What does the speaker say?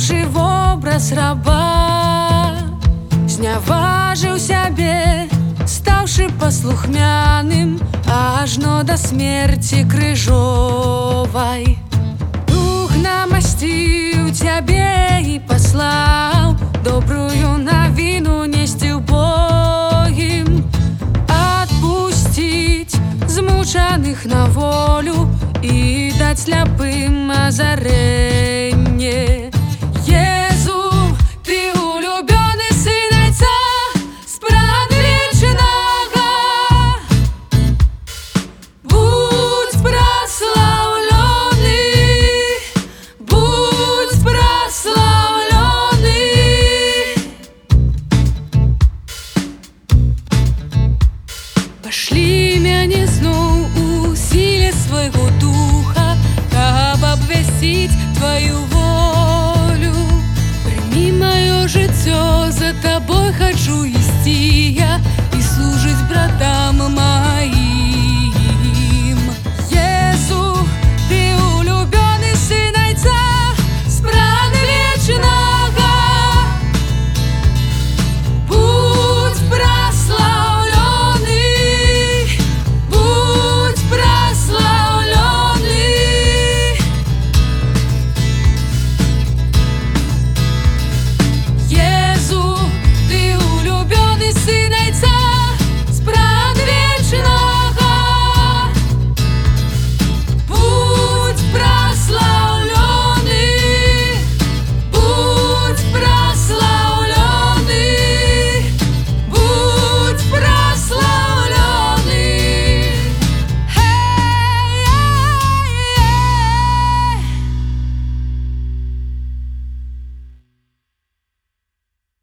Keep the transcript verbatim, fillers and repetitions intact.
прынуўшы вобраз раба, зняважыў сябе, стаўшы паслухмяным ажно да смерці крыжовай. Дух намасціў цябе і паслаў добрую навіну несці ўбогім, адпусціць змучаных на волю і даць сляпым азарэнне. Езу, ты улюбёны сын Айца спрадвечнага, будь праслаўлёны, будь праслаўлёны. Пашлі мяне зноў у сіле свайго духа, каб абвясціць твою волю. Прымі маё жыццё, за табой хачу ісці я,